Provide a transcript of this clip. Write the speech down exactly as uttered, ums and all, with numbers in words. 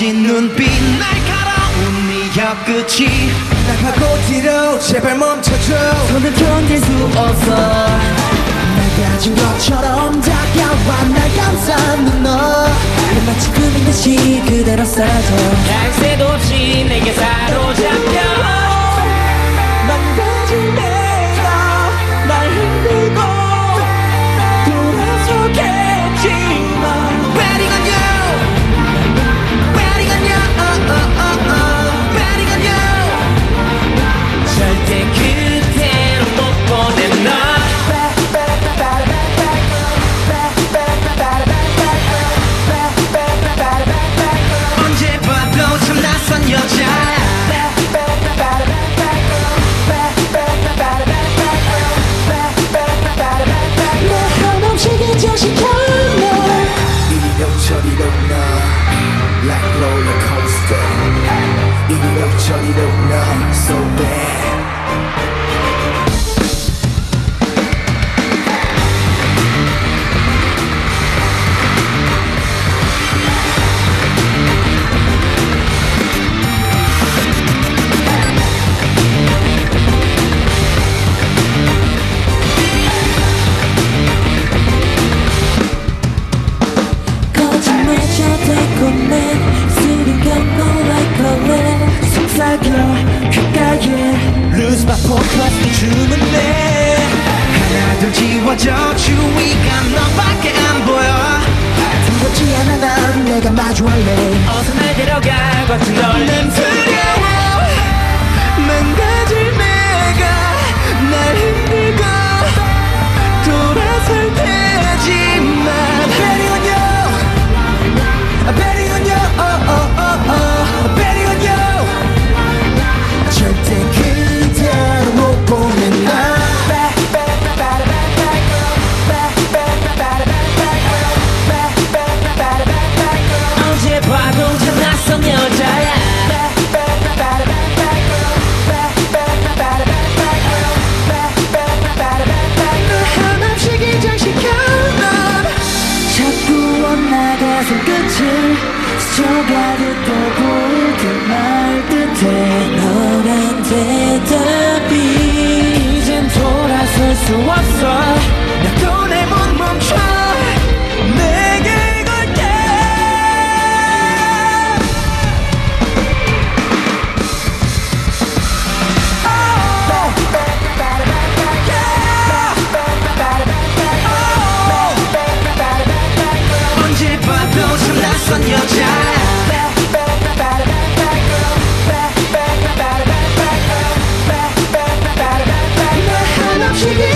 거친 눈빛 날카로운 네 혀끝이 날 파고들어 제발 멈춰줘 손을 견딜 수 없어 날 가진 것처럼 다가와 날 감싸는 너 마치 꿈인 듯이 그대로 사라져 할 새도 없이 내게 사로잡혀 망가진 내가 날 흔들고 돌아서겠지만 Betting on you Betting on you oh, oh, oh, oh. Betting on you 절대 그대로 못 보내 너 언제 봐도 참 낯선 여자야 내 한없이 긴장시켜 널 이리로 저리로 너 Like roller coaster 이리로 저리로 너 So bad 거짓말처럼 달콤해 술은 감고 like a red 속삭여 귓가에 Lose my focus 주문해 하나 둘 지워져 주위가 너밖에 안 보여 두렵지 않아 난 내가 마주할래 어서 날 데려가 같은 널 두려워 망가질 내가 날 힘들고 돌아설 테지만 Betting on you Betting on you oh, oh, oh, oh. Betting on you 절대 그대로 못 보내 나 언제 봐도 참 낯선 여자야 한없이 긴장시켜 넌 자꾸 원나가서 끝을 스쳐가듯 또 보일 듯말 듯해 너란 대답이 이젠 돌아설 수 없어 나도 내 못 멈춰 내게 걸게 언제 봐도 참 낯선 여자야 한없이